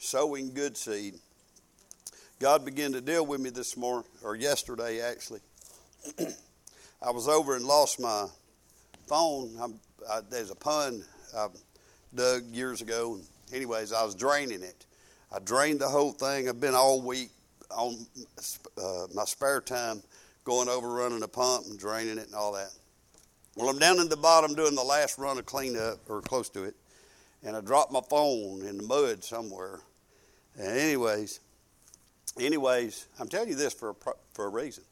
sowing good seed. God began to deal with me this morning, or yesterday actually. I was over and lost my phone. There's a pond I dug years ago. Anyways, I was draining it. I drained the whole thing. I've been all week on my spare time going over, running the pump and draining it and all that. Well, I'm down in the bottom doing the last run of cleanup, or close to it, and I dropped my phone in the mud somewhere. And anyways, I'm telling you this for a reason.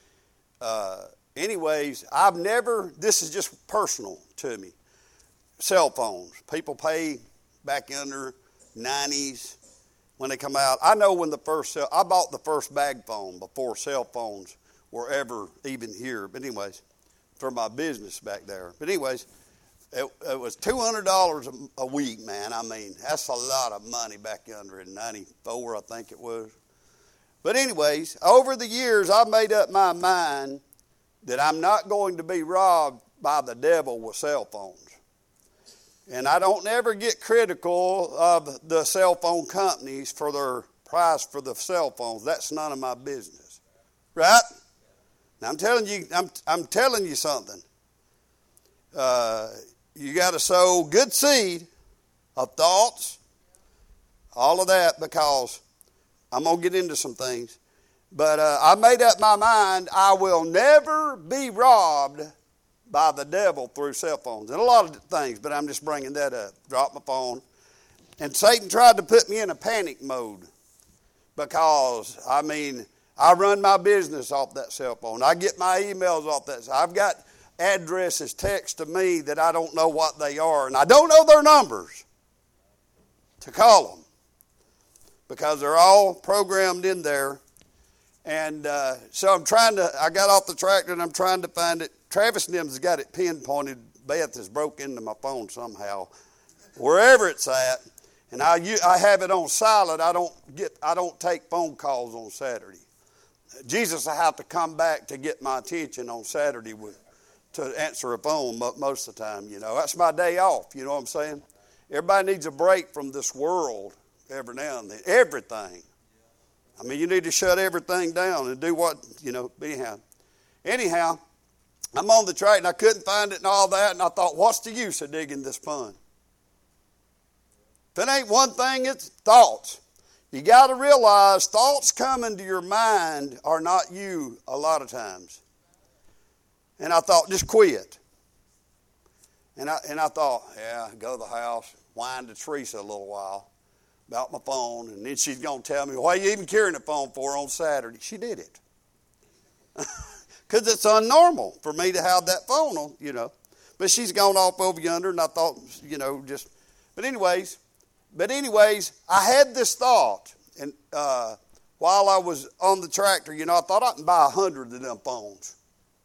I've never, this is just personal to me, cell phones. People pay back under 90s when they come out. I know when I bought the first bag phone before cell phones were ever even here. But anyways, for my business back there. But anyways, it was $200 a week, man. I mean, that's a lot of money back under in 94, I think it was. But anyways, over the years, I made up my mind that I'm not going to be robbed by the devil with cell phones. And I don't ever get critical of the cell phone companies for their price for the cell phones. That's none of my business. Right? Now I'm telling you something. You got to sow good seed of thoughts, all of that, because I'm going to get into some things. But I made up my mind I will never be robbed by the devil through cell phones. And a lot of things, but I'm just bringing that up. Dropped my phone. And Satan tried to put me in a panic mode because, I run my business off that cell phone. I get my emails off that. I've got addresses text to me that I don't know what they are, and I don't know their numbers to call them because they're all programmed in there. And so I got off the tractor and I'm trying to find it. Travis Nims has got it pinpointed. Beth has broke into my phone somehow, wherever it's at. And I have it on silent. I don't take phone calls on Saturday. Jesus will have to come back to get my attention on Saturday to answer a phone most of the time. You know, that's my day off. You know what I'm saying? Everybody needs a break from this world every now and then. Everything. You need to shut everything down and do what, Anyhow, I'm on the track and I couldn't find it and all that. And I thought, what's the use of digging this pond? If it ain't one thing, it's thoughts. You got to realize thoughts coming to your mind are not you a lot of times. And I thought, just quit. And I thought, go to the house, whine to Teresa a little while about my phone, and then she's going to tell me, why are you even carrying the phone for on Saturday? She did it. Because it's unnormal for me to have that phone on, But she's gone off over yonder, and I thought, But anyways, I had this thought, and while I was on the tractor, I thought I can buy 100 of them phones.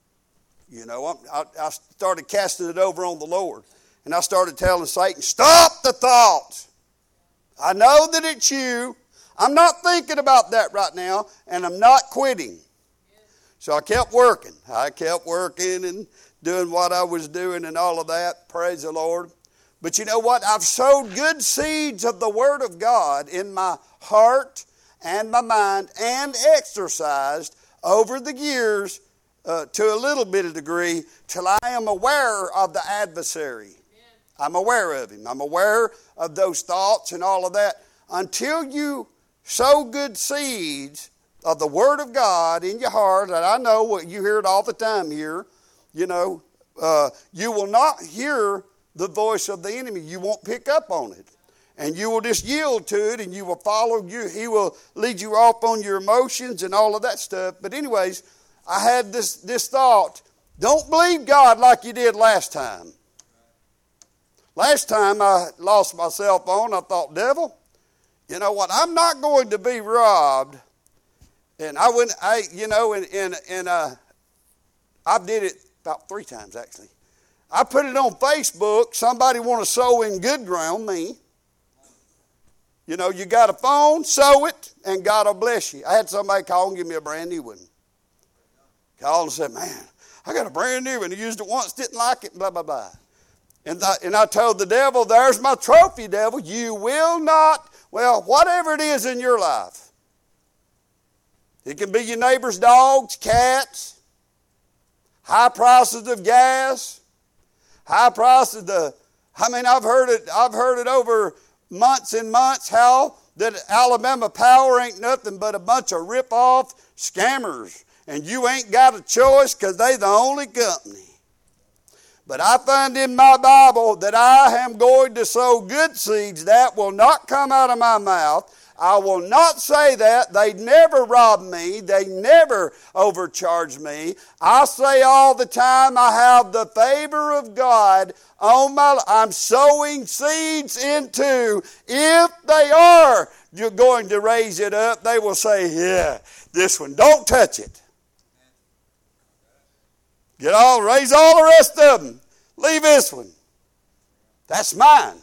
I started casting it over on the Lord, and I started telling Satan, stop the thoughts. I know that it's you. I'm not thinking about that right now, and I'm not quitting. So I kept working. And doing what I was doing and all of that. Praise the Lord. But you know what? I've sowed good seeds of the Word of God in my heart and my mind and exercised over the years to a little bit of degree till I am aware of the adversary. I'm aware of him. I'm aware of those thoughts and all of that. Until you sow good seeds of the Word of God in your heart, and I know what you hear it all the time here, you will not hear the voice of the enemy. You won't pick up on it. And you will just yield to it, and you will follow you. He will lead you off on your emotions and all of that stuff. But anyways, I had this thought, don't believe God like you did last time. Last time I lost my cell phone, I thought, devil, you know what? I'm not going to be robbed. And I did it about 3 times actually. I put it on Facebook. Somebody want to sow in good ground, me. You got a phone, sow it, and God will bless you. I had somebody call and give me a brand new one. Called and said, man, I got a brand new one. I used it once, didn't like it, blah, blah, blah. And I told the devil, there's my trophy, devil. You will not Well, whatever it is in your life, it can be your neighbor's dogs, cats, high prices of gas, high prices of I've heard it over months and months how that Alabama Power ain't nothing but a bunch of rip-off scammers. And you ain't got a choice because they the only company. But I find in my Bible that I am going to sow good seeds. That will not come out of my mouth. I will not say that. They never rob me. They never overcharge me. I say all the time I have the favor of God on my life. I'm sowing seeds into, if they are you're going to raise it up, they will say, yeah, this one, don't touch it. Raise all the rest of them. Leave this one. That's mine.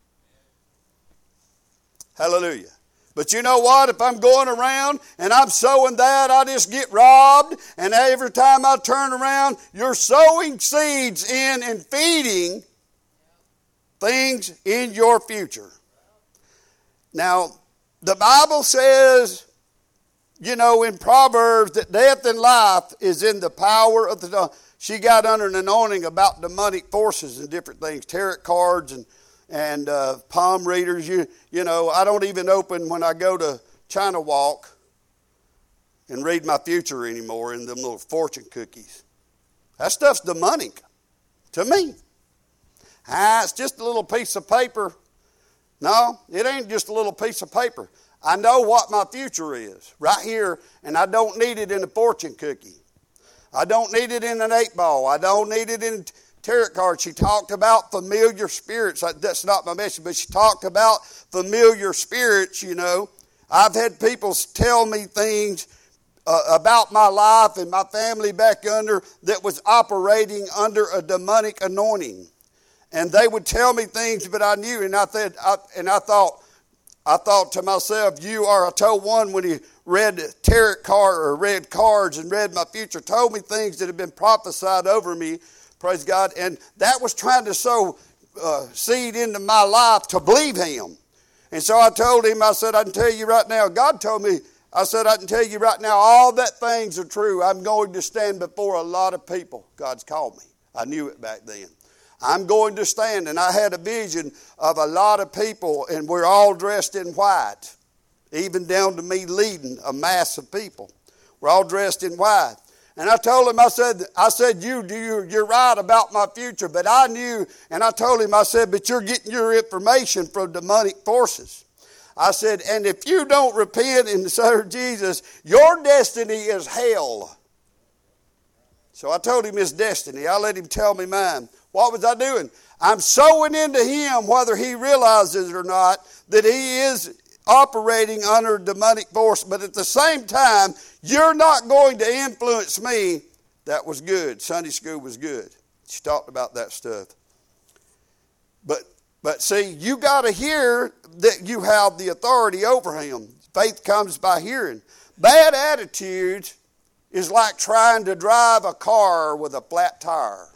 Hallelujah. But you know what? If I'm going around and I'm sowing that, I just get robbed. And every time I turn around, you're sowing seeds in and feeding things in your future. Now, the Bible says, in Proverbs that death and life is in the power of the tongue. She got under an anointing about demonic forces and different things, tarot cards and palm readers. I don't even open when I go to China Walk and read my future anymore in them little fortune cookies. That stuff's demonic to me. It's just a little piece of paper. No, it ain't just a little piece of paper. I know what my future is right here, and I don't need it in a fortune cookie. I don't need it in an 8-ball. I don't need it in tarot cards. She talked about familiar spirits. That's not my message, but she talked about familiar spirits, I've had people tell me things about my life and my family back under that was operating under a demonic anointing. And they would tell me things, but I knew, and I thought to myself, I told one when he read tarot card or read cards and read my future, told me things that had been prophesied over me, praise God, and that was trying to sow seed into my life to believe him. And so I told him, I said, I can tell you right now, God told me, I said, I can tell you right now, all that things are true. I'm going to stand before a lot of people. God's called me. I knew it back then. I'm going to stand, and I had a vision of a lot of people, and we're all dressed in white, even down to me leading a mass of people. We're all dressed in white. And I told him, I said, you're right about my future, but I knew, and I told him, I said, but you're getting your information from demonic forces. I said, and if you don't repent and serve Jesus, your destiny is hell. So I told him his destiny. I let him tell me mine. What was I doing? I'm sowing into him, whether he realizes it or not, that he is operating under demonic force. But at the same time, you're not going to influence me. That was good. Sunday school was good. She talked about that stuff. But see, you got to hear that you have the authority over him. Faith comes by hearing. Bad attitudes is like trying to drive a car with a flat tire.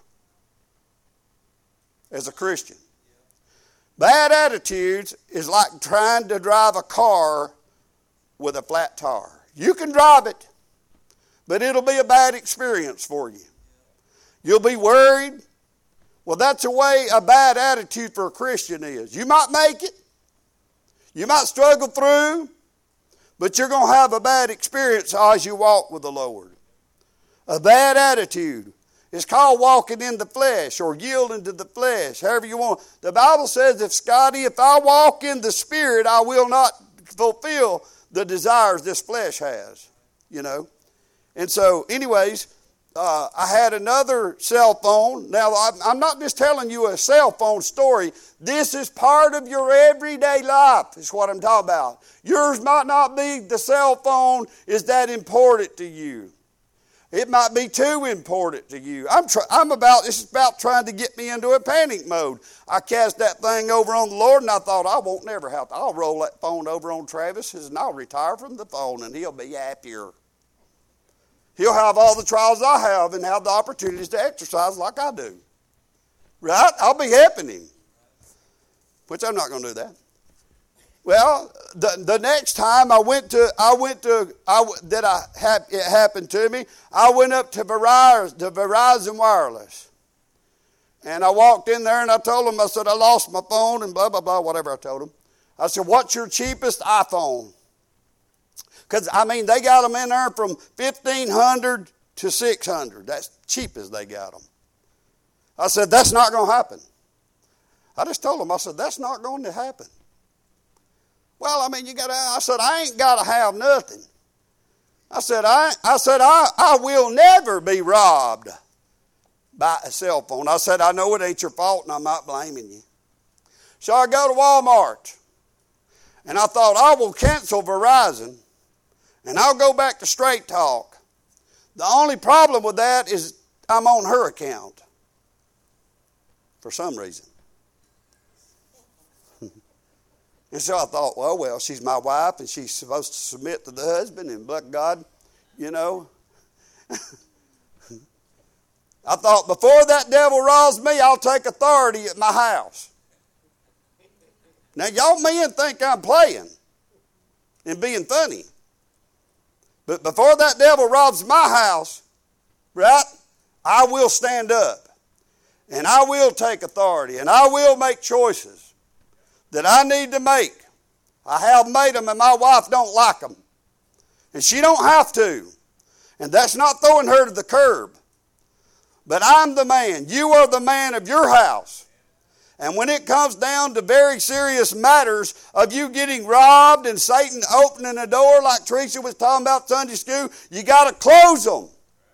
As a Christian. Bad attitudes is like trying to drive a car with a flat tire. You can drive it, but it'll be a bad experience for you. You'll be worried. Well, that's the way a bad attitude for a Christian is. You might make it. You might struggle through, but you're going to have a bad experience as you walk with the Lord. A bad attitude. It's called walking in the flesh or yielding to the flesh, however you want. The Bible says, if I walk in the Spirit, I will not fulfill the desires this flesh has, And so, anyways, I had another cell phone. Now, I'm not just telling you a cell phone story. This is part of your everyday life, is what I'm talking about. Yours might not be the cell phone is that important to you. It might be too important to you. This is about trying to get me into a panic mode. I cast that thing over on the Lord, and I thought, I won't never have to. I'll roll that phone over on Travis, and I'll retire from the phone, and he'll be happier. He'll have all the trials I have and have the opportunities to exercise like I do. Right? I'll be helping him. Which I'm not going to do that. Well, the next time it happened to me, I went up to Verizon Wireless. And I walked in there and I told them, I said, I lost my phone and blah, blah, blah, whatever I told them. I said, what's your cheapest iPhone? Because, they got them in there from $1,500 to $600. That's cheap as they got them. I said, that's not going to happen. I just told them, I said, that's not going to happen. Well, I said, I ain't got to have nothing. I said, I will never be robbed by a cell phone. I said, I know it ain't your fault and I'm not blaming you. So I go to Walmart and I thought, I will cancel Verizon and I'll go back to Straight Talk. The only problem with that is I'm on her account for some reason. And so I thought, well, she's my wife and she's supposed to submit to the husband, and but God, I thought, before that devil robs me, I'll take authority at my house. Now, y'all men think I'm playing and being funny. But before that devil robs my house, right, I will stand up. And I will take authority. And I will make choices that I need to make. I have made them and my wife don't like them. And she don't have to. And that's not throwing her to the curb. But I'm the man. You are the man of your house. And when it comes down to very serious matters of you getting robbed and Satan opening a door like Teresa was talking about Sunday school, you got to close them.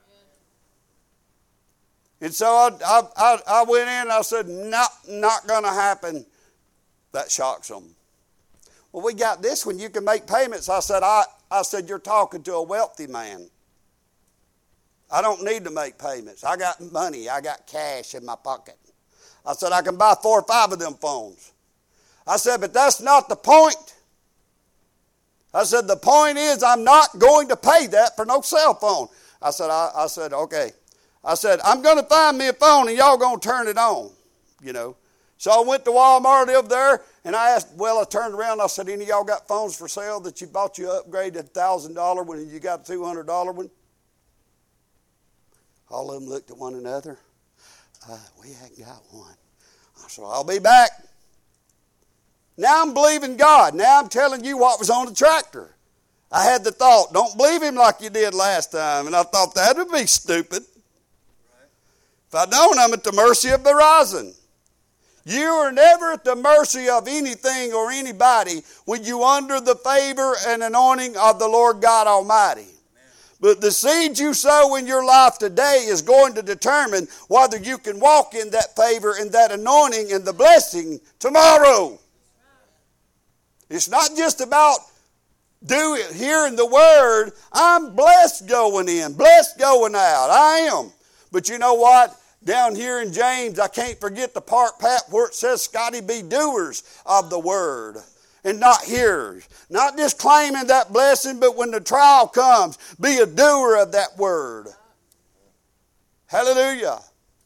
And so I went in and I said, not going to happen. That shocks them. Well, we got this one. You can make payments. I said, you're talking to a wealthy man. I don't need to make payments. I got money. I got cash in my pocket. I said, I can buy 4 or 5 of them phones. I said, but that's not the point. I said, the point is I'm not going to pay that for no cell phone. I said, okay. I said, I'm going to find me a phone and y'all going to turn it on, So I went to Walmart over there and I turned around and I said, any of y'all got phones for sale that you bought you upgraded $1,000 when you got a $200 one? All of them looked at one another. We ain't got one. I said, I'll be back. Now I'm believing God. Now I'm telling you what was on the tractor. I had the thought, don't believe him like you did last time. And I thought that would be stupid. If I don't, I'm at the mercy of Verizon. You are never at the mercy of anything or anybody when you're under the favor and anointing of the Lord God Almighty. But the seed you sow in your life today is going to determine whether you can walk in that favor and that anointing and the blessing tomorrow. It's not just about hearing the word. I'm blessed going in, blessed going out. I am. But you know what? Down here in James, I can't forget the part, Pat, where it says, Scotty, be doers of the word and not hearers. Not just claiming that blessing, but when the trial comes, be a doer of that word. Hallelujah.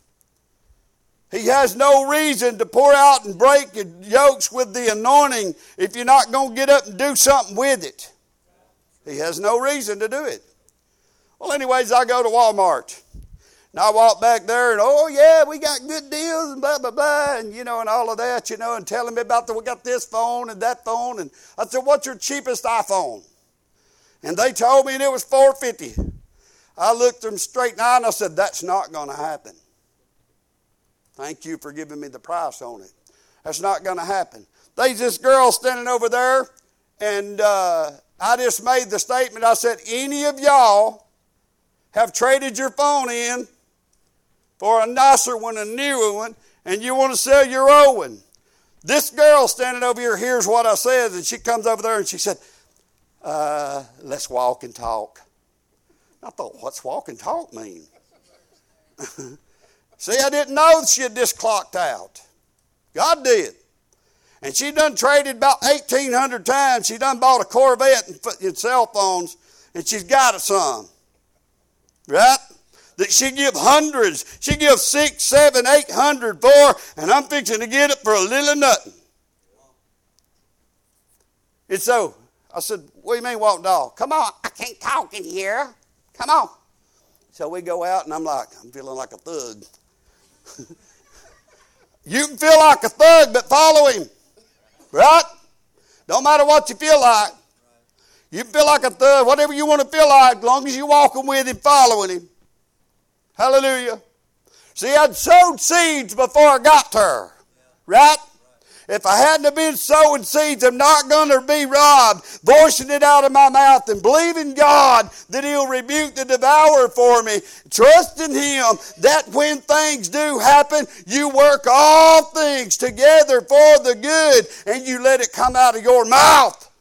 He has no reason to pour out and break yokes with the anointing if you're not going to get up and do something with it. He has no reason to do it. Well, anyways, I go to Walmart. And I walk back there and, oh, yeah, we got good deals and blah, blah, blah, and, and all of that, and telling me about we got this phone and that phone. And I said, what's your cheapest iPhone? And they told me it was $450. I looked them straight in the eye and I said, that's not going to happen. Thank you for giving me the price on it. That's not going to happen. There's this girl standing over there, and I just made the statement. I said, any of y'all have traded your phone in for a nicer one, a newer one, and you want to sell your old one. This girl standing over here hears what I said, and she comes over there and she said, let's walk and talk. I thought, what's walk and talk mean? See, I didn't know she had just clocked out. God did. And she done traded about 1,800 times. She done bought a Corvette and cell phones, and she's got it some. Right? That she give hundreds. She give 600, 700, 800 for, and I'm fixing to get it for a little nothing. And so I said, what do you mean walk dog? Come on, I can't talk in here. Come on. So we go out and I'm feeling like a thug. You can feel like a thug, but follow him. Right? Don't matter what you feel like. You can feel like a thug, whatever you want to feel like, as long as you're walking with him, following him. Hallelujah. See, I'd sowed seeds before I got to her. Right? If I hadn't have been sowing seeds, I'm not going to be robbed, voicing it out of my mouth and believing God that He'll rebuke the devourer for me. Trusting Him that when things do happen, you work all things together for the good and you let it come out of your mouth.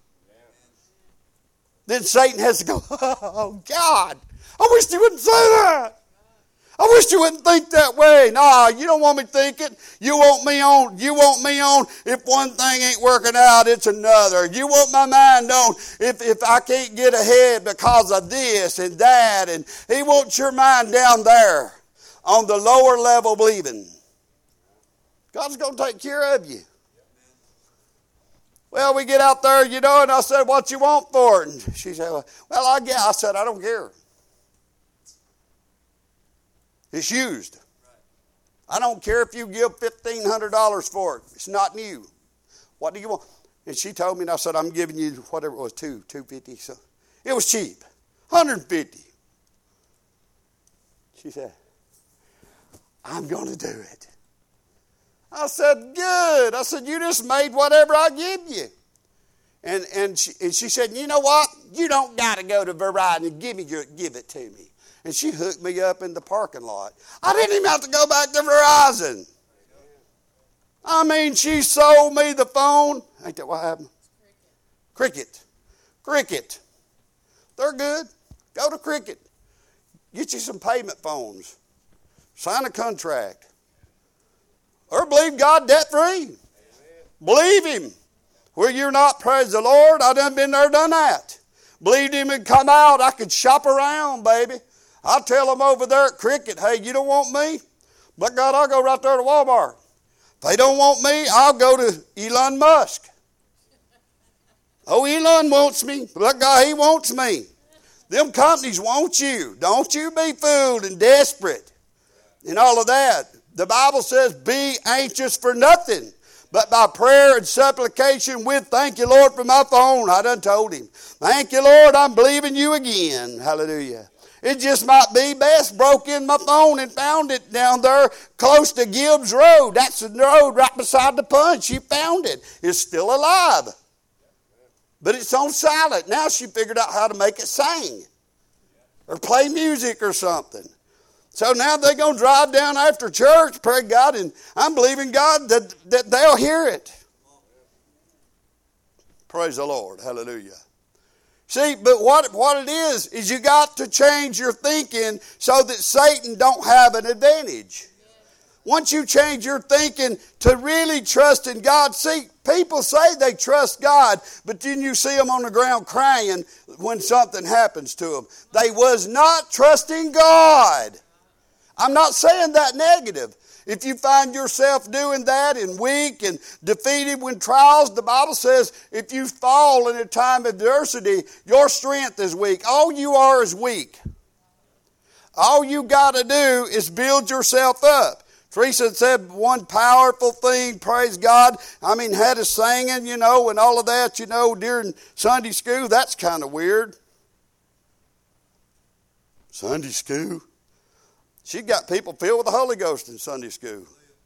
Then Satan has to go, oh God, I wish He wouldn't say that. I wish you wouldn't think that way. Nah, you don't want me thinking. You want me on. If one thing ain't working out, it's another. You want my mind on if I can't get ahead because of this and that. And He wants your mind down there on the lower level believing. God's going to take care of you. Well, we get out there, and I said, what you want for it? And she said, well, I said, I don't care. It's used. I don't care if you give $1,500 for it. It's not new. What do you want? And she told me, and I said, I'm giving you whatever it was, $250. So it was cheap, $150. She said, I'm going to do it. I said, good. I said, you just made whatever I give you. And she said, you know what? You don't got to go to Verizon and give it to me. And she hooked me up in the parking lot. I didn't even have to go back to Verizon. I mean, she sold me the phone. Ain't that what happened? Cricket. They're good. Go to Cricket. Get you some payment phones. Sign a contract. Or believe God debt-free. Believe Him. Where you're not, praise the Lord. I done been there, done that. Believed Him and come out. I could shop around, baby. I'll tell them over there at Cricket, hey, you don't want me? But God, I'll go right there to Walmart. If they don't want me, I'll go to Elon Musk. Oh, Elon wants me. But God, he wants me. Them companies want you. Don't you be fooled and desperate and all of that. The Bible says, be anxious for nothing, but by prayer and supplication with, thank you, Lord, for my phone. I done told him. Thank you, Lord, I'm believing you again. Hallelujah. It just might be best broke in my phone and found it down there close to Gibbs Road. That's the road right beside the punch. She found it. It's still alive. But it's on silent. Now she figured out how to make it sing or play music or something. So now they're going to drive down after church, pray God, and I'm believing God that they'll hear it. Praise the Lord. Hallelujah. See, but what it is you got to change your thinking so that Satan don't have an advantage. Once you change your thinking to really trust in God, see, people say they trust God, but then you see them on the ground crying when something happens to them. They was not trusting God. I'm not saying that negative. If you find yourself doing that and weak and defeated when trials, the Bible says if you fall in a time of adversity, your strength is weak. All you are is weak. All you got to do is build yourself up. Teresa said one powerful thing, praise God. I mean, had us singing, and all of that, during Sunday school. That's kind of weird. Sunday school? She got people filled with the Holy Ghost in Sunday school.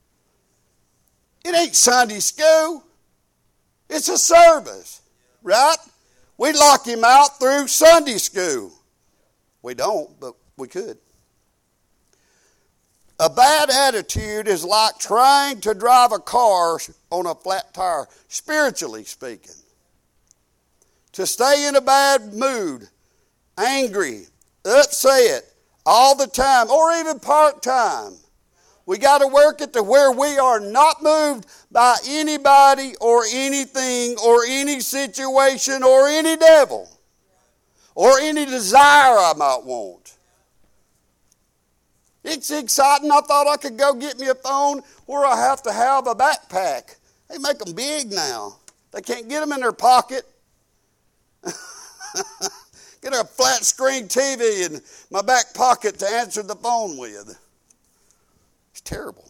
It ain't Sunday school. It's a service, right? We lock him out through Sunday school. We don't, but we could. A bad attitude is like trying to drive a car on a flat tire, spiritually speaking. To stay in a bad mood, angry, upset, all the time, or even part-time. We got to work it to where we are not moved by anybody or anything or any situation or any devil or any desire I might want. It's exciting. I thought I could go get me a phone where I have to have a backpack. They make them big now. They can't get them in their pocket. a flat screen TV in my back pocket to answer the phone with. It's terrible.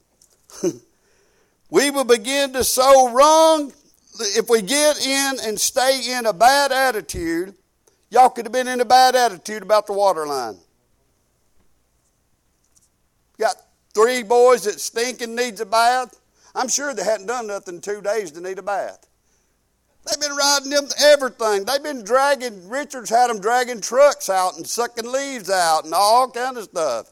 We will begin to sow wrong. If we get in and stay in a bad attitude, y'all could have been in a bad attitude about the water line. Got 3 boys that stink and needs a bath. I'm sure they hadn't done nothing in 2 days to need a bath. They've been riding them everything. They've been dragging, Richard's had them dragging trucks out and sucking leaves out and all kind of stuff.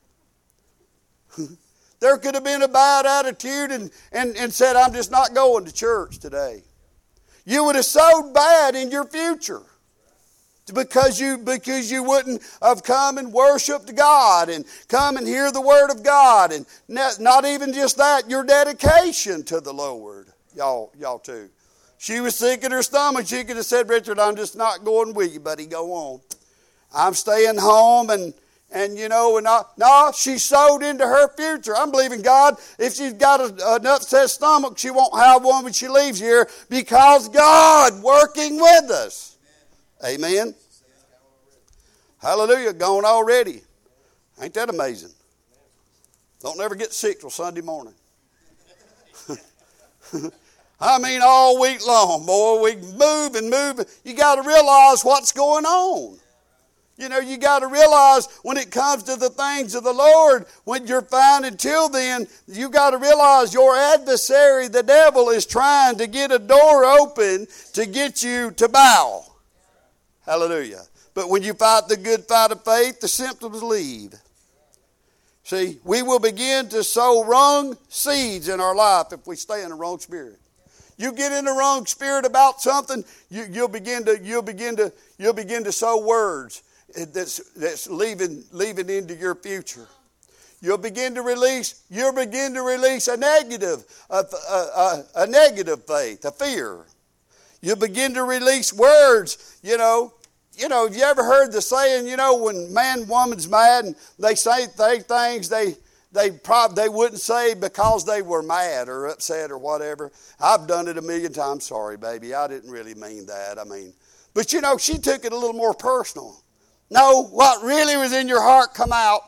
There could have been a bad attitude and said, I'm just not going to church today. You would have sowed bad in your future because you wouldn't have come and worshiped God and come and hear the Word of God. And not even just that, your dedication to the Lord. Y'all too. She was sick in her stomach. She could have said, Richard, I'm just not going with you, buddy. Go on. I'm staying home and no, she sowed into her future. I'm believing God, if she's got an upset stomach, she won't have one when she leaves here because God working with us. Amen. Hallelujah. Gone already. Ain't that amazing? Don't ever get sick till Sunday morning. I mean, all week long, boy, we move and move. You got to realize what's going on. You know, you got to realize when it comes to the things of the Lord, when you're fine until then, you got to realize your adversary, the devil, is trying to get a door open to get you to bow. Hallelujah. But when you fight the good fight of faith, the symptoms leave. See, we will begin to sow wrong seeds in our life if we stay in the wrong spirit. You get in the wrong spirit about something, you'll begin to sow words that's leaving into your future. You'll begin to release a negative faith, a fear. You'll begin to release words, have you ever heard the saying, when man, woman's mad and they say things they wouldn't say because they were mad or upset or whatever. I've done it a million times. Sorry, baby, I didn't really mean that. But she took it a little more personal. No, what really was in your heart come out.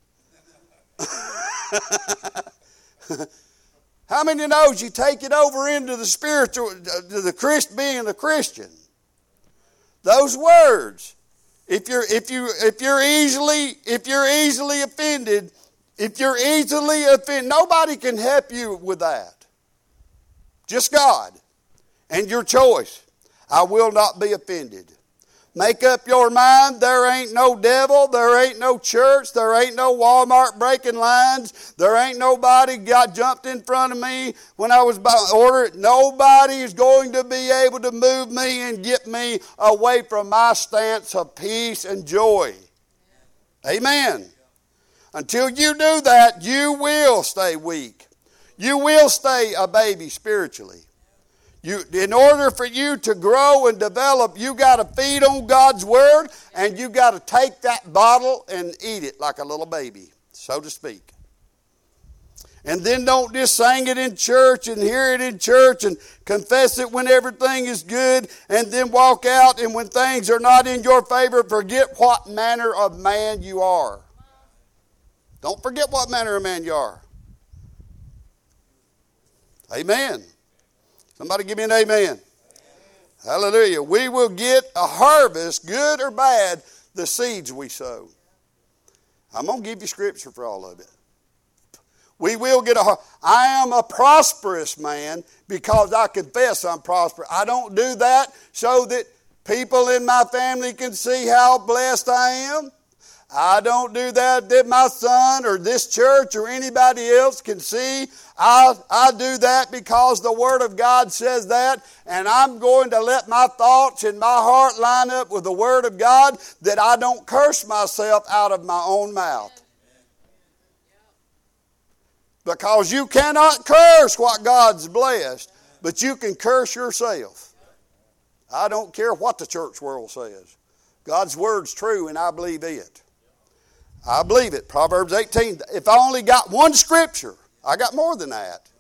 How many knows you take it over into the spiritual, to the being a Christian? Those words, if you're easily offended, nobody can help you with that. Just God and your choice. I will not be offended. Make up your mind, there ain't no devil, there ain't no church, there ain't no Walmart breaking lines, there ain't nobody got jumped in front of me when I was by order. Nobody is going to be able to move me and get me away from my stance of peace and joy. Amen. Until you do that, you will stay weak. You will stay a baby spiritually. In order for you to grow and develop, you got to feed on God's Word, and you got to take that bottle and eat it like a little baby, so to speak. And then don't just sing it in church and hear it in church and confess it when everything is good, and then walk out, and when things are not in your favor, forget what manner of man you are. Don't forget what manner of man you are. Amen. Somebody give me an amen. Amen. Hallelujah. We will get a harvest, good or bad, the seeds we sow. I'm going to give you scripture for all of it. We will get I am a prosperous man because I confess I'm prosperous. I don't do that so that people in my family can see how blessed I am. I don't do that my son or this church or anybody else can see. I do that because the Word of God says that, and I'm going to let my thoughts and my heart line up with the Word of God, that I don't curse myself out of my own mouth. Because you cannot curse what God's blessed, but you can curse yourself. I don't care what the church world says. God's Word's true, and I believe it. I believe it. Proverbs 18. If I only got one scripture, I got more than that.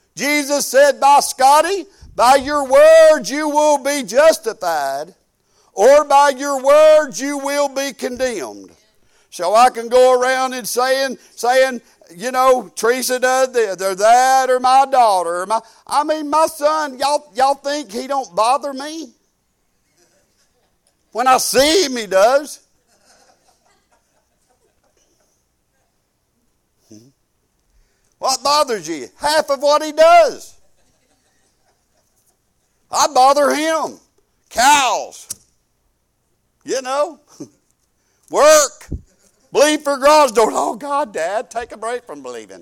Jesus said, by your words you will be justified, or by your words you will be condemned. So I can go around and saying, you know, Teresa does this, or that, or my daughter, or my son. Y'all think he don't bother me? When I see him, he does. What bothers you? Half of what he does. I bother him. Cows. You know. Work. Believe for garage doors. Oh, God, Dad, take a break from believing.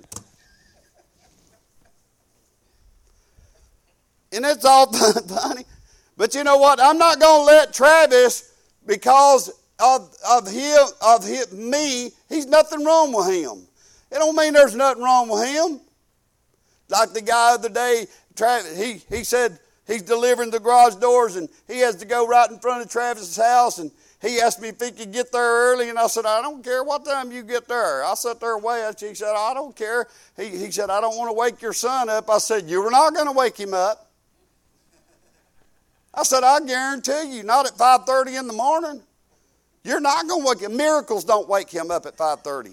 And it's all funny. But you know what? I'm not going to let Travis, because of me, he's nothing wrong with him. It don't mean there's nothing wrong with him. Like the guy the other day, Travis, he said he's delivering the garage doors, and he has to go right in front of Travis's house, and he asked me if he could get there early, and I said, I don't care what time you get there. I sat there waiting. He said, I don't care. He said, I don't want to wake your son up. I said, you were not going to wake him up. I said, I guarantee you, not at 5:30 in the morning. You're not going to wake him. Miracles don't wake him up at 5:30.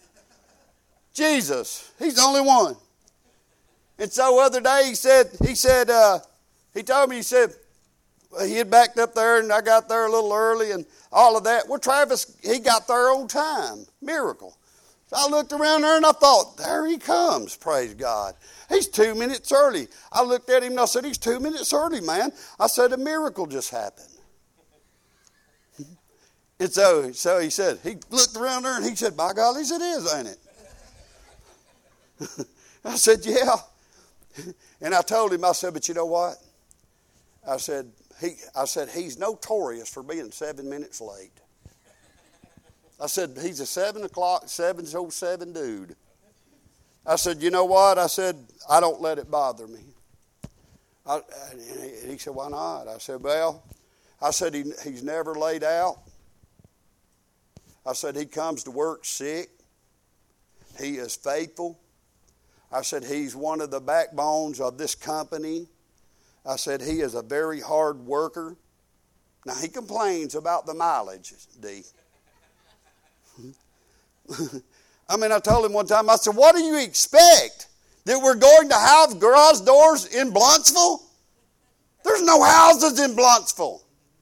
Jesus, he's the only one. And so other day he told me, he said, he had backed up there and I got there a little early and all of that. Well, Travis, he got there on time. Miracle. So I looked around there and I thought, there he comes, praise God. He's 2 minutes early. I looked at him and I said, he's 2 minutes early, man. I said, a miracle just happened. And so he said, he looked around there and he said, by golly, it is, ain't it? I said, yeah. And I told him, I said, but you know what? I said, he's notorious for being 7 minutes late. I said, he's a 7:07 dude. I said, you know what? I said, I don't let it bother me. And he said, why not? I said, well, I said, he's never laid out. I said, he comes to work sick. He is faithful. I said, he's one of the backbones of this company. I said, he is a very hard worker. Now, he complains about the mileage, D. I told him one time, I said, what do you expect? That we're going to have garage doors in Blunsville? There's no houses in Blunsville.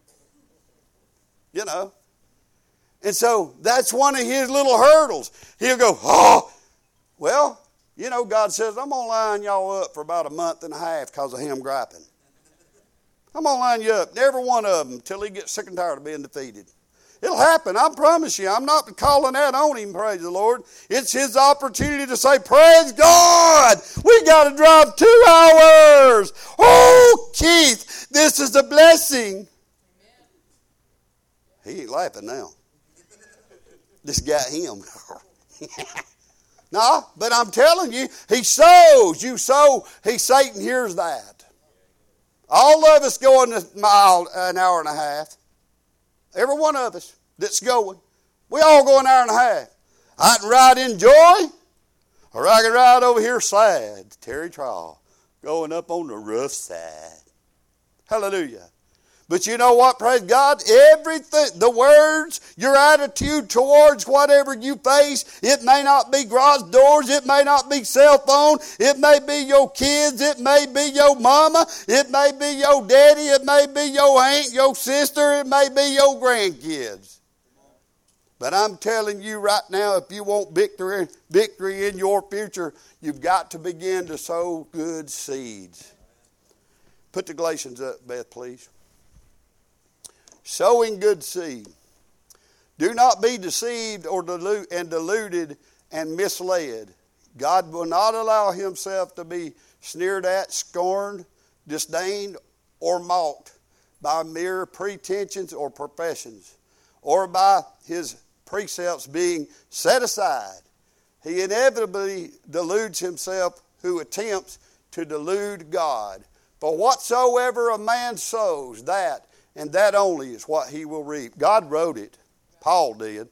You know. And so that's one of his little hurdles. He'll go, oh, well, you know, God says, I'm going to line y'all up for about a month and a half because of him griping. I'm going to line you up, every one of them, until he gets sick and tired of being defeated. It'll happen, I promise you. I'm not calling that on him, praise the Lord. It's his opportunity to say, praise God, we got to drive 2 hours. Oh, Keith, this is a blessing. He ain't laughing now. This got him. No, but I'm telling you, he sows. You sow. Satan hears that. All of us going a mile, an hour and a half. Every one of us that's going. We all go an hour and a half. I can ride in joy, or I can ride over here sad. Terry Trial, going up on the rough side. Hallelujah. But you know what, praise God, everything, the words, your attitude towards whatever you face, it may not be garage doors, it may not be cell phone, it may be your kids, it may be your mama, it may be your daddy, it may be your aunt, your sister, it may be your grandkids. But I'm telling you right now, if you want victory in your future, you've got to begin to sow good seeds. Put the Galatians up, Beth, please. Sowing good seed. Do not be deceived or deluded and misled. God will not allow himself to be sneered at, scorned, disdained, or mocked by mere pretensions or professions, or by his precepts being set aside. He inevitably deludes himself who attempts to delude God. For whatsoever a man sows, that and that only is what he will reap. God wrote it. Paul did.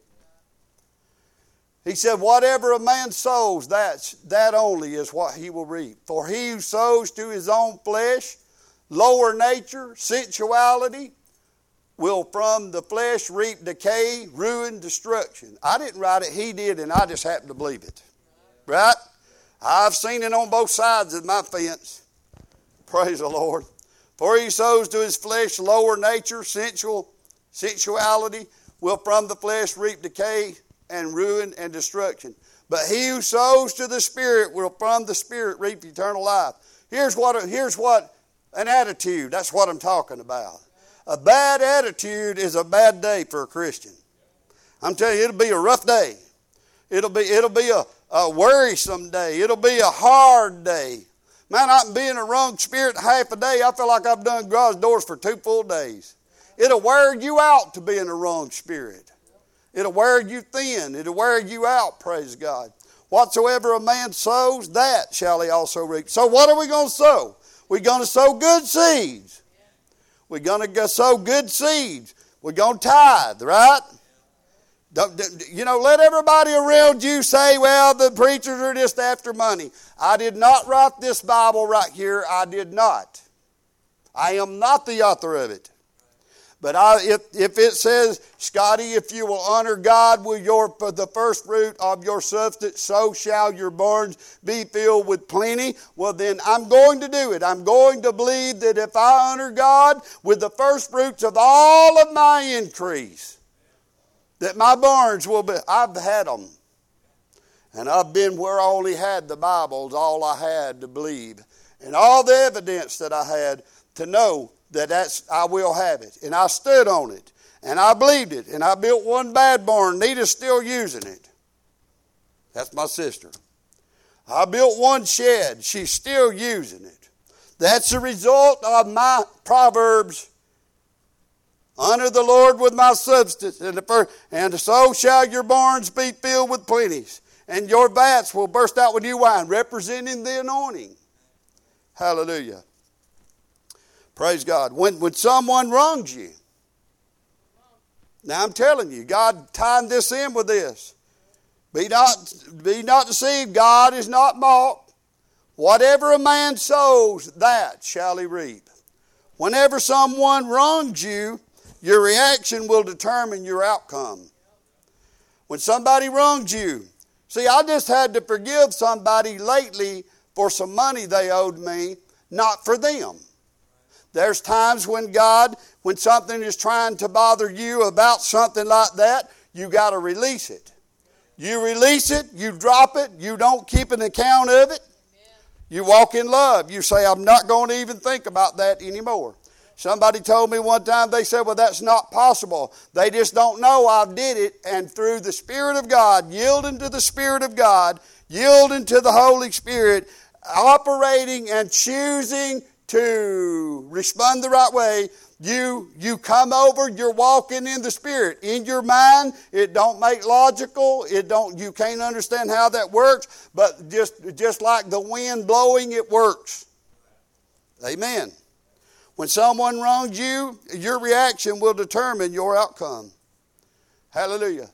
He said, whatever a man sows, that only is what he will reap. For he who sows to his own flesh, lower nature, sensuality, will from the flesh reap decay, ruin, destruction. I didn't write it, he did, and I just happen to believe it. Right? I've seen it on both sides of my fence. Praise the Lord. For he sows to his flesh lower nature, sensuality, will from the flesh reap decay and ruin and destruction. But he who sows to the Spirit will from the Spirit reap eternal life. Here's what an attitude, that's what I'm talking about. A bad attitude is a bad day for a Christian. I'm telling you, it'll be a rough day. It'll be a worrisome day. It'll be a hard day. Man, I can be in a wrong spirit half a day. I feel like I've done garage doors for 2 full days. It'll wear you out to be in a wrong spirit. It'll wear you thin. It'll wear you out, praise God. Whatsoever a man sows, that shall he also reap. So what are we going to sow? We're going to sow good seeds. We're going to sow good seeds. We're going to tithe, right? Let everybody around you say, well, the preachers are just after money. I did not write this Bible right here. I did not. I am not the author of it. But if it says, Scotty, if you will honor God with for the first fruit of your substance, so shall your barns be filled with plenty. Well, then I'm going to do it. I'm going to believe that if I honor God with the first fruits of all of my increase, that my barns will be. I've had them. And I've been where I only had the Bible, all I had to believe. And all the evidence that I had to know that I will have it. And I stood on it. And I believed it. And I built one bad barn. Nita's still using it. That's my sister. I built one shed. She's still using it. That's the result of my Proverbs. Honor the Lord with my substance. And so shall your barns be filled with plenties. And your vats will burst out with new wine, representing the anointing. Hallelujah. Praise God. When someone wrongs you, now I'm telling you, God timed this in with this. Be not deceived, God is not mocked. Whatever a man sows, that shall he reap. Whenever someone wrongs you, your reaction will determine your outcome. When somebody wrongs you, see, I just had to forgive somebody lately for some money they owed me, not for them. There's times when something is trying to bother you about something like that, you got to release it. You release it, you drop it, you don't keep an account of it. You walk in love. You say, I'm not going to even think about that anymore. Somebody told me one time, they said, well, that's not possible. They just don't know I did it. And through the Spirit of God, yielding to the Spirit of God, yielding to the Holy Spirit, operating and choosing to respond the right way, you come over, you're walking in the Spirit. In your mind, it don't make logical, you can't understand how that works, but just like the wind blowing, it works. Amen. When someone wrongs you, your reaction will determine your outcome. Hallelujah.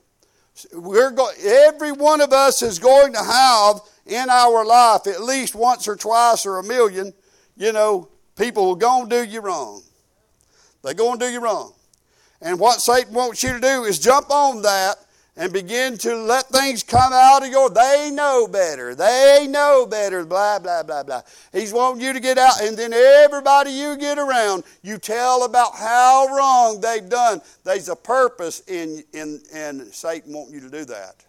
Every one of us is going to have in our life at least once or twice or a million, people are going to do you wrong. They're going to do you wrong. And what Satan wants you to do is jump on that and begin to let things come out of they know better, blah, blah, blah, blah. He's wanting you to get out, and then everybody you get around, you tell about how wrong they've done. There's a purpose in Satan wanting you to do that.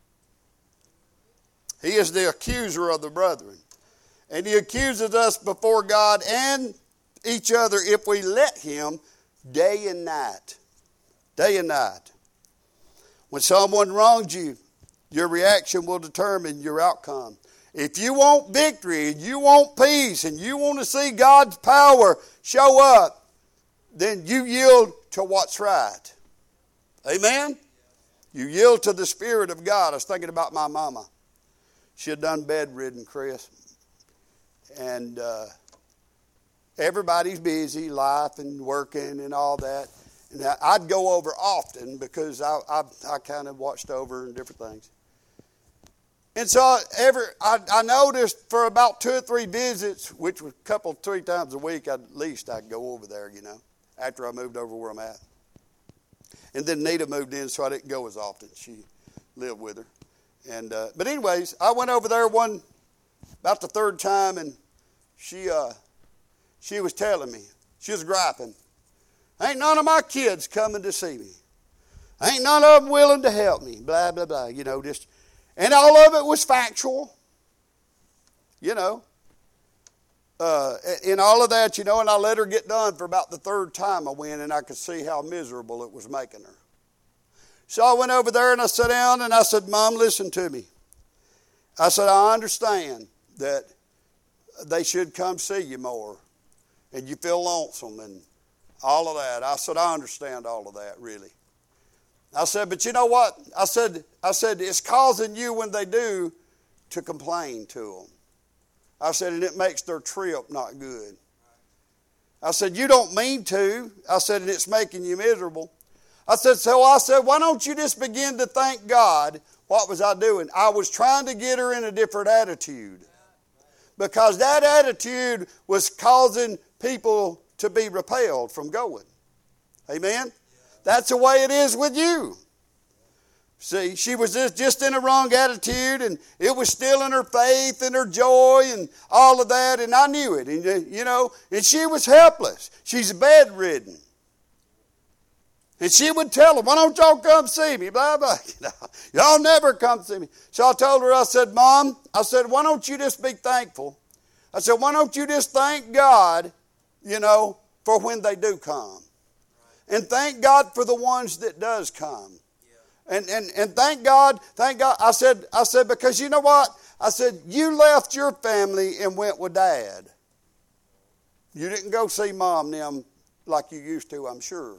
He is the accuser of the brethren. And he accuses us before God and each other if we let him day and night. Day and night. When someone wrongs you, your reaction will determine your outcome. If you want victory and you want peace and you want to see God's power show up, then you yield to what's right. Amen? You yield to the Spirit of God. I was thinking about my mama. She had done bedridden, Chris. And everybody's busy, life and working and all that. And I'd go over often because I kind of watched over and different things. And so I noticed for about 2 or 3 visits, which was 3 times a week at least, I'd go over there, after I moved over where I'm at. And then Nita moved in, so I didn't go as often. She lived with her. And but anyways, I went over there about the third time, and she was telling me, she was griping, ain't none of my kids coming to see me. Ain't none of them willing to help me, blah, blah, blah, just, and all of it was factual, in all of that, and I let her get done for about the third time I went, and I could see how miserable it was making her. So I went over there and I sat down and I said, Mom, listen to me. I said, I understand that they should come see you more, and you feel lonesome and all of that. I said, I understand all of that, really. I said, but you know what? I said, it's causing you when they do to complain to them. I said, and it makes their trip not good. I said, you don't mean to. I said, and it's making you miserable. I said, why don't you just begin to thank God? What was I doing? I was trying to get her in a different attitude. Because that attitude was causing people to be repelled from going. Amen? That's the way it is with you. See, she was just in a wrong attitude, and it was stealing her faith and her joy and all of that, and I knew it. And, and she was helpless. She's bedridden. And she would tell them, why don't y'all come see me? Blah, blah. Y'all never come see me. So I told her, I said, Mom, why don't you just be thankful? I said, why don't you just thank God, for when they do come? And thank God for the ones that does come. And thank God. I said, because you know what? I said, you left your family and went with Dad. You didn't go see Mom and them like you used to, I'm sure.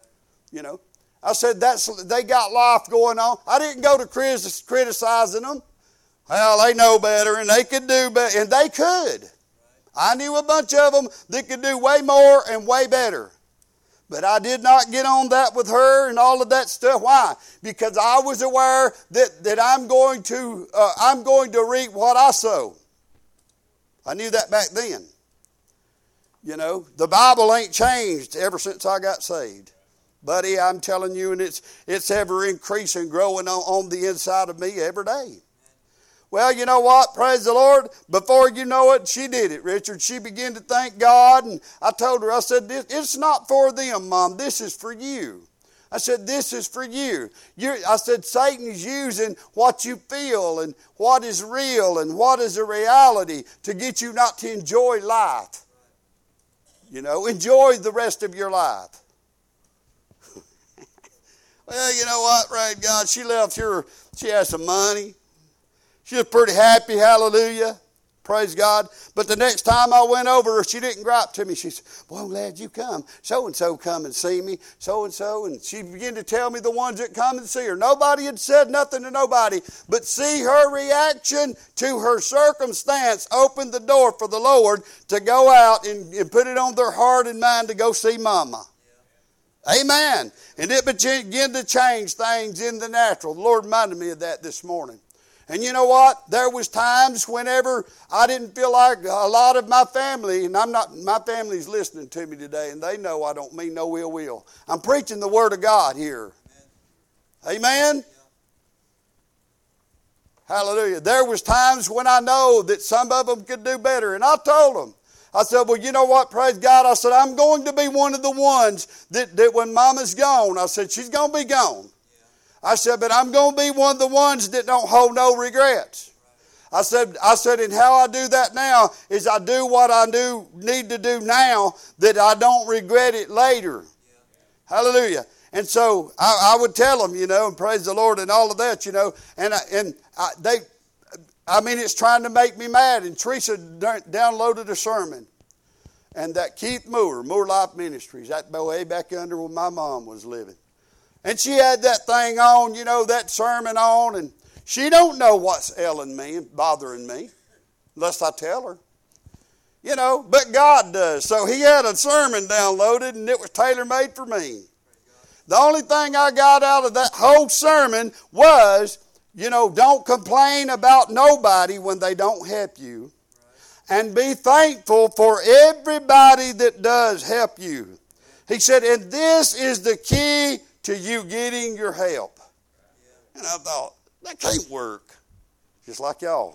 I said, they got life going on. I didn't go to criticizing them. Well, they know better and they could do better. And they could. I knew a bunch of them that could do way more and way better. But I did not get on that with her and all of that stuff. Why? Because I was aware that I'm going to reap what I sow. I knew that back then. The Bible ain't changed ever since I got saved. Buddy, I'm telling you, and it's ever increasing, growing on the inside of me every day. Well, you know what? Praise the Lord. Before you know it, she did it, Richard. She began to thank God, and I told her, I said, it's not for them, Mom. This is for you. I said, this is for you. I said, Satan's using what you feel and what is real and what is a reality to get you not to enjoy life. Enjoy the rest of your life. Well, you know what, right, God, she left here, she had some money. She was pretty happy, hallelujah, praise God. But the next time I went over, she didn't gripe to me. She said, boy, I'm glad you come. So-and-so come and see me, so-and-so. And she began to tell me the ones that come and see her. Nobody had said nothing to nobody, but see her reaction to her circumstance opened the door for the Lord to go out and put it on their heart and mind to go see Mama. Amen. And it began to change things in the natural. The Lord reminded me of that this morning. And you know what? There was times whenever I didn't feel like a lot of my family, and my family's listening to me today, and they know I don't mean no ill will. I'm preaching the Word of God here. Amen? Hallelujah. There was times when I know that some of them could do better, and I told them, I said, well, you know what, praise God. I said, I'm going to be one of the ones that when Mama's gone, I said, she's going to be gone. I said, but I'm going to be one of the ones that don't hold no regrets. I said, and how I do that now is I do what I need to do now that I don't regret it later. Hallelujah. And so I would tell them, and praise the Lord and all of that, it's trying to make me mad. And Teresa downloaded a sermon. And that Keith Moore Life Ministries, that way back under where my mom was living. And she had that thing on, that sermon on. And she don't know what's ailing me and bothering me. Unless I tell her. But God does. So he had a sermon downloaded and it was tailor-made for me. The only thing I got out of that whole sermon was, don't complain about nobody when they don't help you. And be thankful for everybody that does help you. He said, and this is the key to you getting your help. And I thought, that can't work. Just like y'all.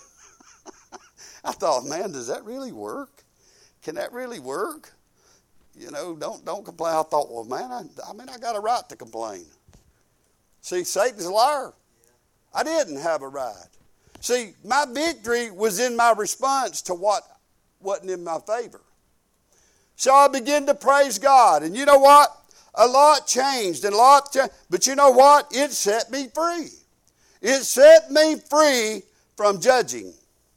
I thought, man, does that really work? Can that really work? You know, don't complain. I thought, well, man, I got a right to complain. See, Satan's a liar. I didn't have a right. See, my victory was in my response to what wasn't in my favor. So I began to praise God. And you know what? A lot changed. But you know what? It set me free. It set me free from judging.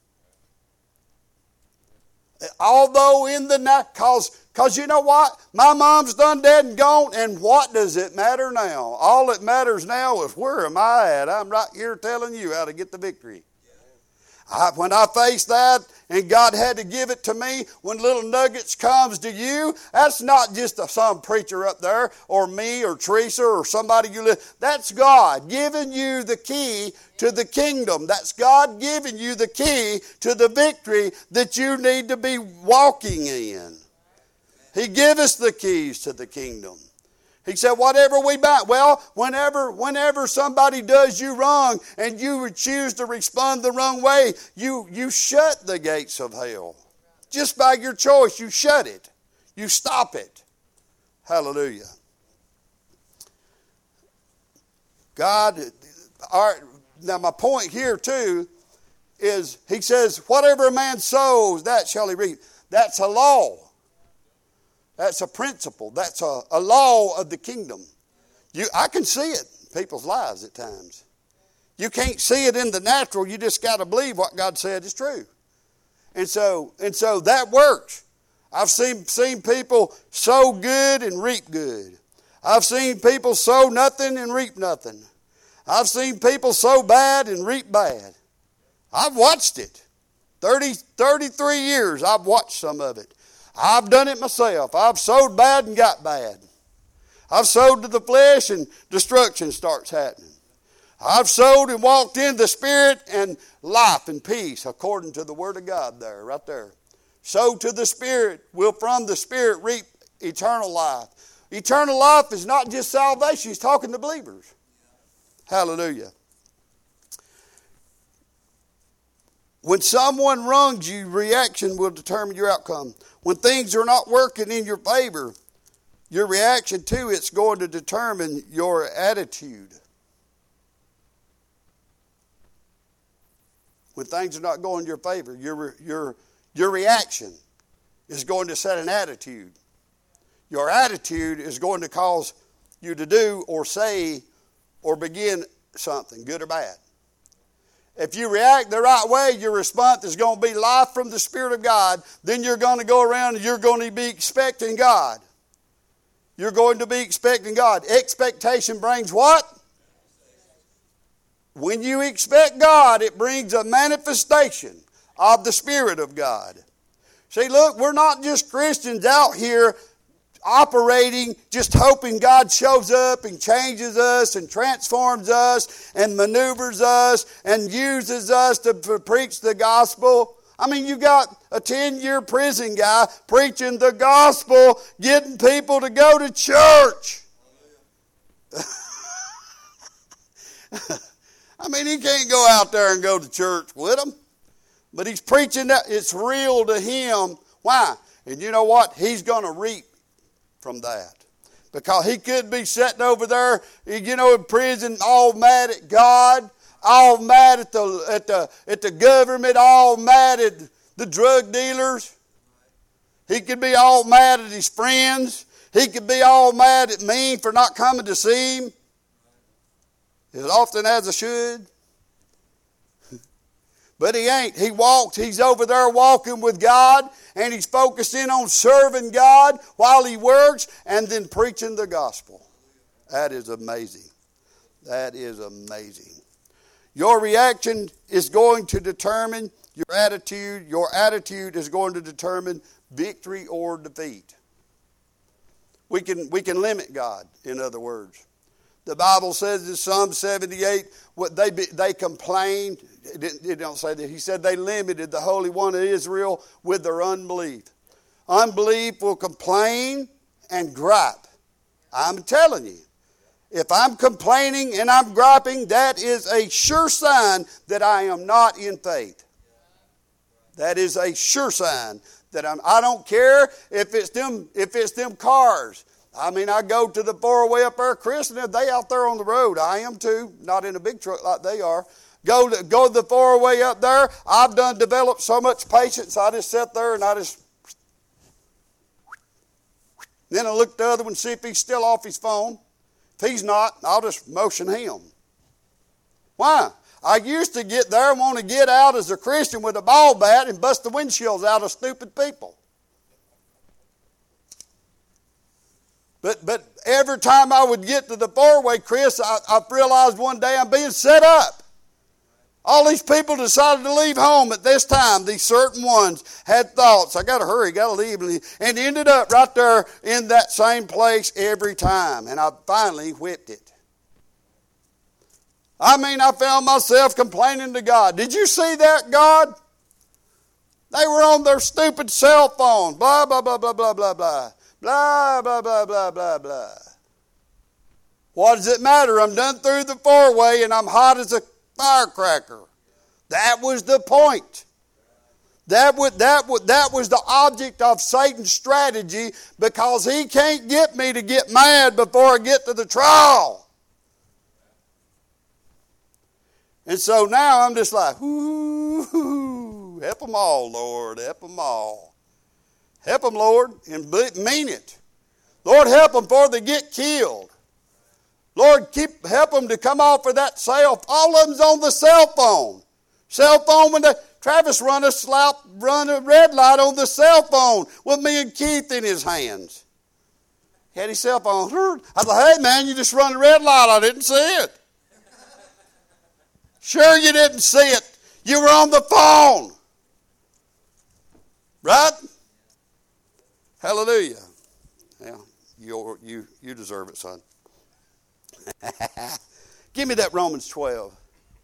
Although in the night, because you know what? My mom's done dead and gone, and what does it matter now? All that matters now is where am I at? I'm right here telling you how to get the victory. When I faced that and God had to give it to me, when little nuggets comes to you, that's not just some preacher up there or me or Teresa or somebody you live. That's God giving you the key to the kingdom. That's God giving you the key to the victory that you need to be walking in. He gave us the keys to the kingdom. He said, whatever we bind. Well, whenever somebody does you wrong and you choose to respond the wrong way, you shut the gates of hell. Just by your choice, you shut it. You stop it. Hallelujah. God, now my point here too is he says, whatever a man sows, that shall he reap. That's a law. That's a principle. That's a law of the kingdom. I can see it in people's lives at times. You can't see it in the natural. You just got to believe what God said is true. And so that works. I've seen people sow good and reap good. I've seen people sow nothing and reap nothing. I've seen people sow bad and reap bad. I've watched it. 33 years I've watched some of it. I've done it myself. I've sowed bad and got bad. I've sowed to the flesh and destruction starts happening. I've sowed and walked in the Spirit and life and peace according to the Word of God there, right there. Sow to the Spirit, will from the Spirit reap eternal life. Eternal life is not just salvation. He's talking to believers. Hallelujah. When someone wrongs you, reaction will determine your outcome. When things are not working in your favor, your reaction to it's going to determine your attitude. When things are not going in your favor, your reaction is going to set an attitude. Your attitude is going to cause you to do or say or begin something, good or bad. If you react the right way, your response is going to be life from the Spirit of God. Then you're going to go around and you're going to be expecting God. You're going to be expecting God. Expectation brings what? When you expect God, it brings a manifestation of the Spirit of God. See, look, we're not just Christians out here operating, just hoping God shows up and changes us and transforms us and maneuvers us and uses us to preach the gospel. I mean, you got a 10-year prison guy preaching the gospel, getting people to go to church. I mean, he can't go out there and go to church with them. But he's preaching that it's real to him. Why? And you know what? He's going to reap from that. Because he could be sitting over there, in prison, all mad at God, all mad at the government, all mad at the drug dealers. He could be all mad at his friends. He could be all mad at me for not coming to see him, as often as I should. But he ain't. He's over there walking with God, and he's focusing on serving God while he works and then preaching the gospel. That is amazing. That is amazing. Your reaction is going to determine your attitude. Your attitude is going to determine victory or defeat. We can limit God, in other words. The Bible says in Psalm 78, they complained. It don't say that. He said they limited the Holy One of Israel with their unbelief. Unbelief will complain and gripe. I'm telling you. If I'm complaining and I'm griping, that is a sure sign that I am not in faith. That is a sure sign that I don't care if it's them cars. I mean, I go to the 4-way up there, Chris, and they out there on the road. I am too, not in a big truck like they are. Go to the 4-way up there. I've developed so much patience. I just sit there and then I look at the other one, see if he's still off his phone. If he's not, I'll just motion him. Why? I used to get there and want to get out as a Christian with a ball bat and bust the windshields out of stupid people. But every time I would get to the 4-way, Chris, I realized one day I'm being set up. All these people decided to leave home at this time. These certain ones had thoughts. I got to hurry, got to leave. And ended up right there in that same place every time. And I finally whipped it. I mean, I found myself complaining to God. Did you see that, God? They were on their stupid cell phone. Blah, blah, blah, blah, blah, blah, blah. Blah, blah, blah, blah, blah, blah. What does it matter? I'm done through the 4-way and I'm hot as a firecracker. That was the point. That was the object of Satan's strategy, because he can't get me to get mad before I get to the trial. And so now I'm just like, ooh, help them all, Lord, help them all. Help them, Lord, and mean it. Lord, help them before they get killed. Lord, help them to come off of that cell. All of them's on the cell phone. Cell phone, when Travis run a red light on the cell phone with me and Keith in his hands. He had his cell phone. I thought, hey man, you just run a red light. I didn't see it. Sure you didn't see it. You were on the phone. Right? Hallelujah. Yeah, you deserve it, son. Give me that Romans 12.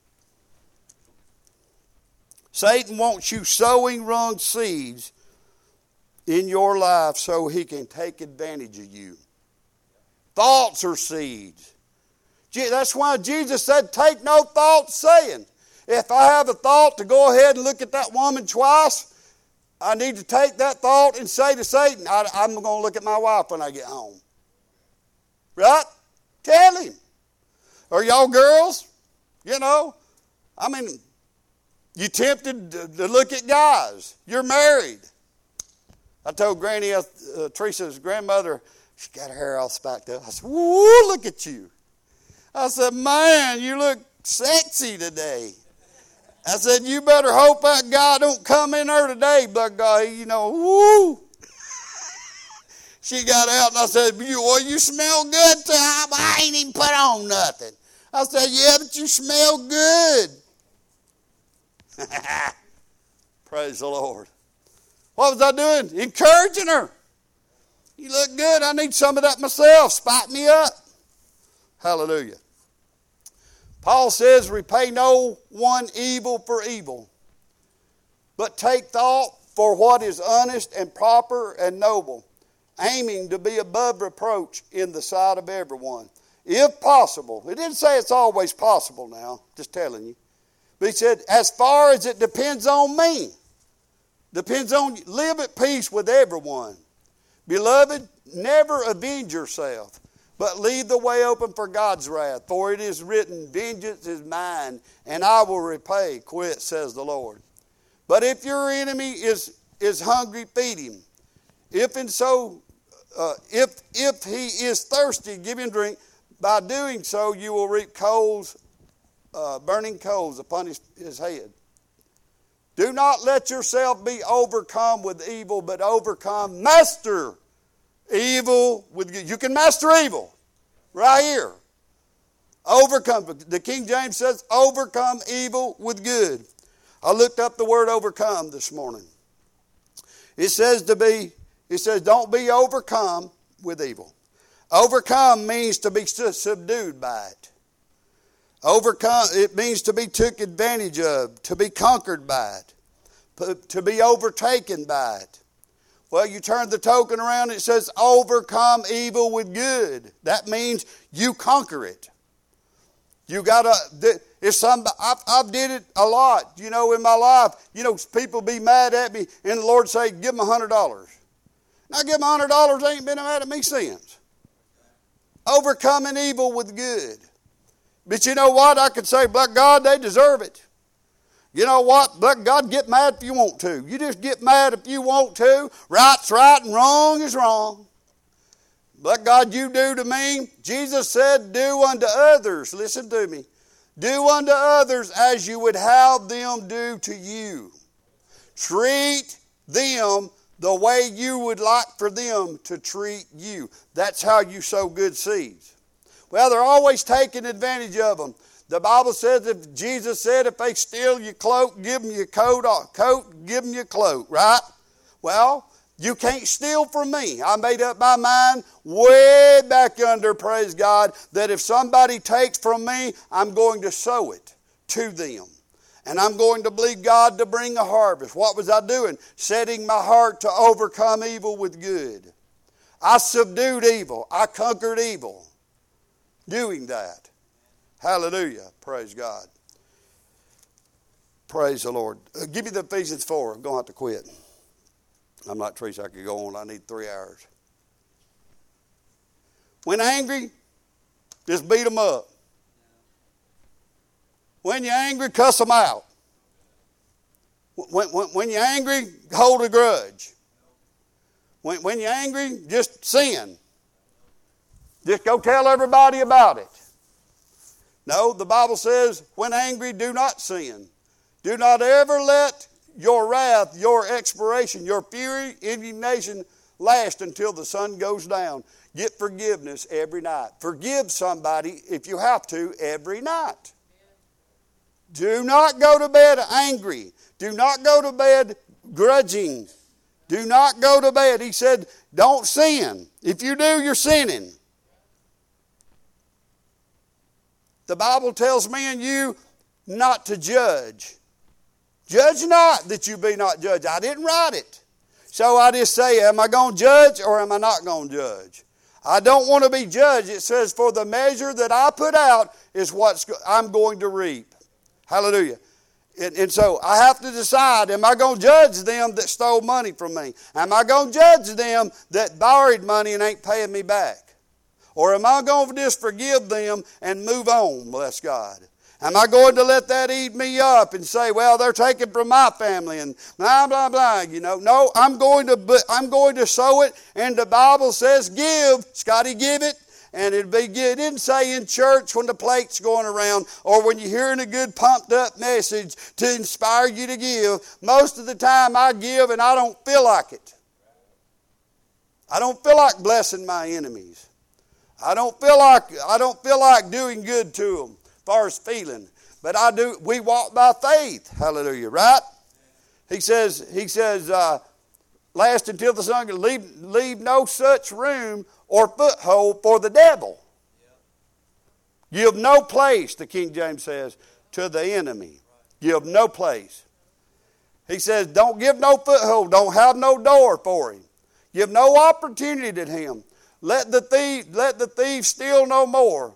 Satan wants you sowing wrong seeds in your life so he can take advantage of you. Thoughts are seeds. That's why Jesus said, take no thought saying. If I have a thought to go ahead and look at that woman twice, I need to take that thought and say to Satan, I'm going to look at my wife when I get home. Right? Tell him. Or y'all girls, I mean, you tempted to look at guys. You're married. I told Granny, Teresa's grandmother, she got her hair all spiked up. I said, woo, look at you. I said, man, you look sexy today. I said, you better hope that guy don't come in there today, but guy, woo. She got out and I said, you smell good too. I ain't even put on nothing. I said, yeah, but you smell good. Praise the Lord. What was I doing? Encouraging her. You look good. I need some of that myself. Spike me up. Hallelujah. Paul says, repay no one evil for evil, but take thought for what is honest and proper and noble, aiming to be above reproach in the sight of everyone. If possible. It didn't say it's always possible now, just telling you. But he said, as far as it depends on me, depends on you, live at peace with everyone. Beloved, never avenge yourself, but leave the way open for God's wrath. For it is written, vengeance is mine, and I will repay, quit, says the Lord. But if your enemy is hungry, feed him. If he is thirsty, give him drink. By doing so, you will reap burning coals upon his head. Do not let yourself be overcome with evil, but master evil with good. You can master evil right here. Overcome. The King James says, overcome evil with good. I looked up the word overcome this morning. It says don't be overcome with evil. Overcome means to be subdued by it. Overcome, it means to be took advantage of, to be conquered by it, to be overtaken by it. Well, you turn the token around, it says overcome evil with good. That means you conquer it. You gotta, I've did it a lot, in my life. People be mad at me and the Lord say, give them $100. Now give them $100, they ain't been mad at me since. Overcoming evil with good. But you know what? I could say, but God, they deserve it. You know what? Let God get mad if you want to. You just get mad if you want to. Right's right and wrong is wrong. Let God, you do to me. Jesus said, do unto others. Listen to me. Do unto others as you would have them do to you. Treat them the way you would like for them to treat you. That's how you sow good seeds. Well, they're always taking advantage of them. The Bible says, if Jesus said, if they steal your cloak, give them your coat, give them your cloak, right? Well, you can't steal from me. I made up my mind way back under, praise God, that if somebody takes from me, I'm going to sow it to them. And I'm going to believe God to bring a harvest. What was I doing? Setting my heart to overcome evil with good. I subdued evil. I conquered evil. Doing that. Hallelujah. Praise God. Praise the Lord. Give me the Ephesians 4. I'm going to have to quit. I'm not Teresa. I could go on. I need 3 hours. When angry, just beat them up. When you're angry, cuss them out. When you're angry, hold a grudge. When you're angry, just sin. Just go tell everybody about it. No, the Bible says, when angry, do not sin. Do not ever let your wrath, your expiration, your fury, indignation last until the sun goes down. Get forgiveness every night. Forgive somebody, if you have to, every night. Do not go to bed angry. Do not go to bed grudging. Do not go to bed. He said, don't sin. If you do, you're sinning. The Bible tells me and you not to judge. Judge not that you be not judged. I didn't write it. So I just say, am I going to judge or am I not going to judge? I don't want to be judged. It says, for the measure that I put out is what I'm going to reap. Hallelujah. And so I have to decide, am I going to judge them that stole money from me? Am I going to judge them that borrowed money and ain't paying me back? Or am I going to just forgive them and move on, bless God? Am I going to let that eat me up and say, well, they're taking from my family and blah, blah, blah, No, I'm going to sow it, and the Bible says give. Scotty, give it. And it'd be good. It didn't say in church when the plate's going around or when you're hearing a good pumped up message to inspire you to give. Most of the time I give and I don't feel like it. I don't feel like blessing my enemies. I don't feel like doing good to them as far as feeling. But I do. We walk by faith. Hallelujah, right? He says, last until the sun can leave no such room or foothold for the devil. Give no place, the King James says, to the enemy. Give no place. He says, don't give no foothold. Don't have no door for him. Give no opportunity to him. Let the thief steal no more.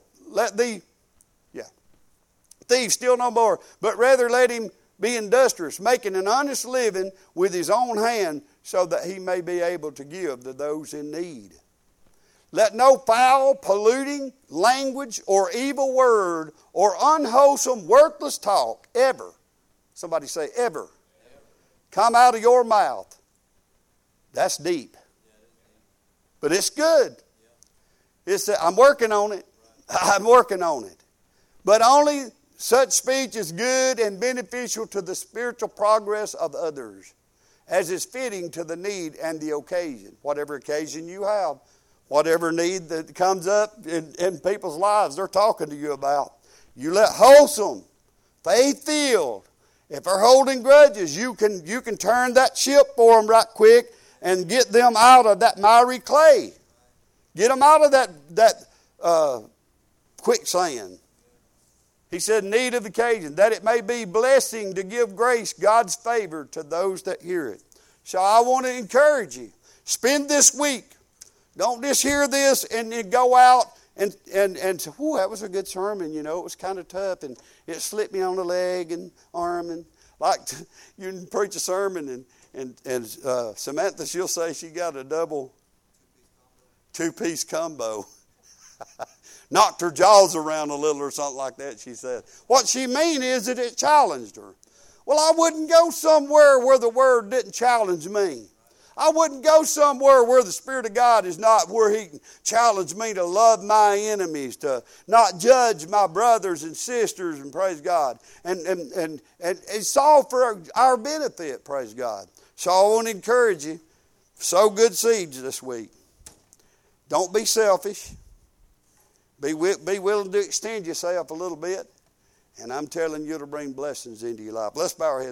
Thief steal no more. But rather let him be industrious, making an honest living with his own hand, so that he may be able to give to those in need. Let no foul, polluting language or evil word or unwholesome, worthless talk ever, somebody say ever, come out of your mouth. That's deep. But it's good. I'm working on it. I'm working on it. But only such speech is good and beneficial to the spiritual progress of others, as is fitting to the need and the occasion. Whatever occasion you have, whatever need that comes up in people's lives they're talking to you about. You let wholesome, faith-filled. If they're holding grudges, you can turn that ship for them right quick and get them out of that miry clay. Get them out of that quicksand. He said, need of occasion, that it may be blessing to give grace, God's favor to those that hear it. So I want to encourage you. Spend this week. Don't just hear this and then go out and say, "Whoa, that was a good sermon." You know, it was kind of tough and it slipped me on the leg and arm, and like you can preach a sermon and Samantha, she'll say she got a double two-piece combo. Knocked her jaws around a little or something like that, she said. What she mean is that it challenged her. Well, I wouldn't go somewhere where the Word didn't challenge me. I wouldn't go somewhere where the Spirit of God is not, where He can challenge me to love my enemies, to not judge my brothers and sisters, and praise God. And it's all for our benefit, praise God. So I want to encourage you, sow good seeds this week. Don't be selfish. Be willing to extend yourself a little bit. And I'm telling you, it'll bring blessings into your life. Let's bow our heads.